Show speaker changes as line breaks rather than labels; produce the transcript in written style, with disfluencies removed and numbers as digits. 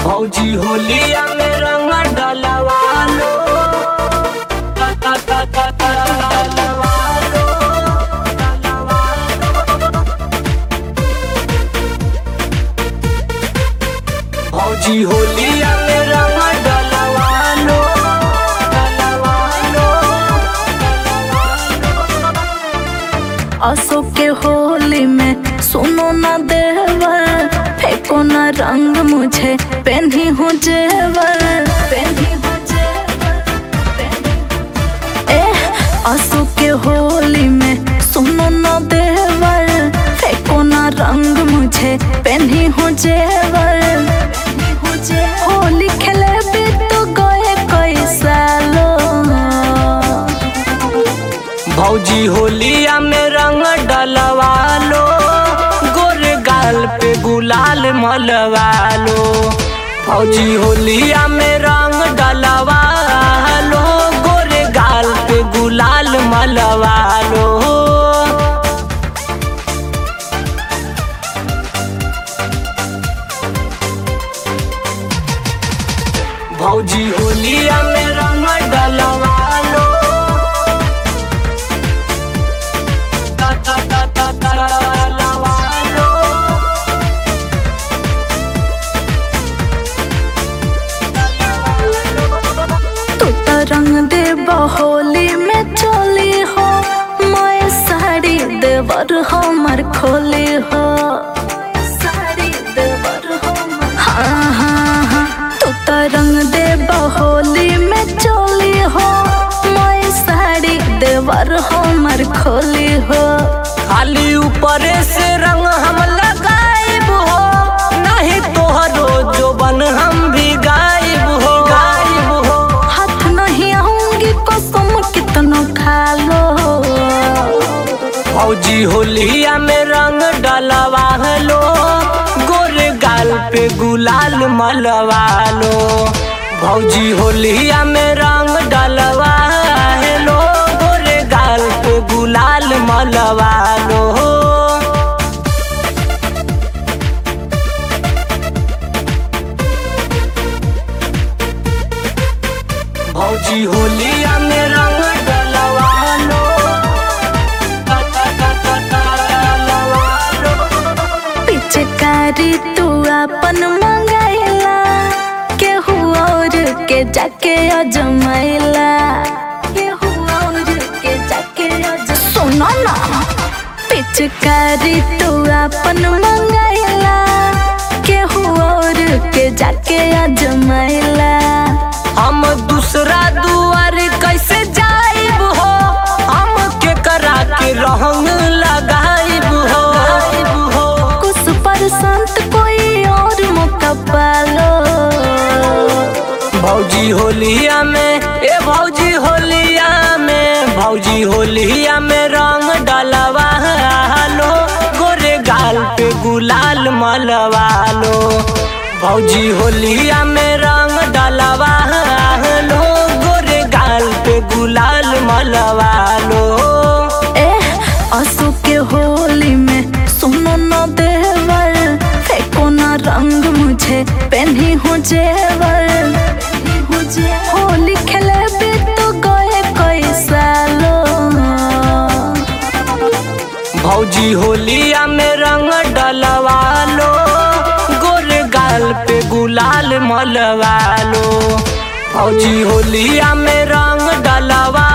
भौजी होलिया में रंग डलवा लो, भौजी होलिया में रंग डलवा लो,
असो के होली में सुनो ना देवर, फेंको ना रंग मुझे पहनी हूँ जेवर, पहनी हूँ जेवर, असो के होली में सुनो ना देवर, फेंको ना रंग मुझे पहनी हूँ जेवर, होली खेले भी तो गए कई सालों।
भौजी होलिया में रंग डलवा लो, गोरे गाल पे गुलाल मलवा लो। भौजी होलिया में रंग डलवा लो, गोरे गाल पे गुलाल मलवा लो। भौजी होलिया में रंग डलवा लो,
तू तो रंग दे होली में चोली हो, मैं साड़ी देवर हमर खोली हो, साड़ी देवर हमर, हाँ हाँ हाँ। तू तो रंग दे होली में चोली हो, मैं साड़ी देवर हमर खोली हो।
खाली ऊपरे से रंग हम लगाइब हो, नहीं तोहरो जोबन हम भी गायब हो, गायब हो।
हाथ नहीं आऊंगी कसम कितनो खा लो।
भौजी होलिया में रंग डलवा लो, गोरे गाल पे गुलाल मलवा लो। भौजी होलिया में रंग डलवा लो, गोरे गाल पे गुलाल मलवा लो। भौजी होलिया में रंग डलवा लो,
पिचकारी तू अपन मंगाइला, केहू और के जाके अजमाइला, केहू और के जाके सुनो ना। पिचकारी तू अपन मंगाइला, केहू और के जाके अजमाइला।
हम दूसरा दुआर कैसे जाइब हो, हम के करा के रंग लगाइब हो।
कुछ परसंत कोई और मौका पालो।
भौजी होलिया में भौजी होलिया में, भौजी होलिया में रंग डलवा लो, गोरे गाल पे गुलाल मलवा लो। भौजी होलिया में रंग डलवा लो, गोरे गाल पे गुलाल मलवा लो।
असो के होली में सुनो न देवर, फेंको ना रंग मुझे पहनी हूँ जेवर, होली खेले भी तो गए कई सालों।
भौजी होलिया में रंग डलवा लो, गोरे गाल पे गुलाल मलवा लो। भौजी होलिया में रंग डलवा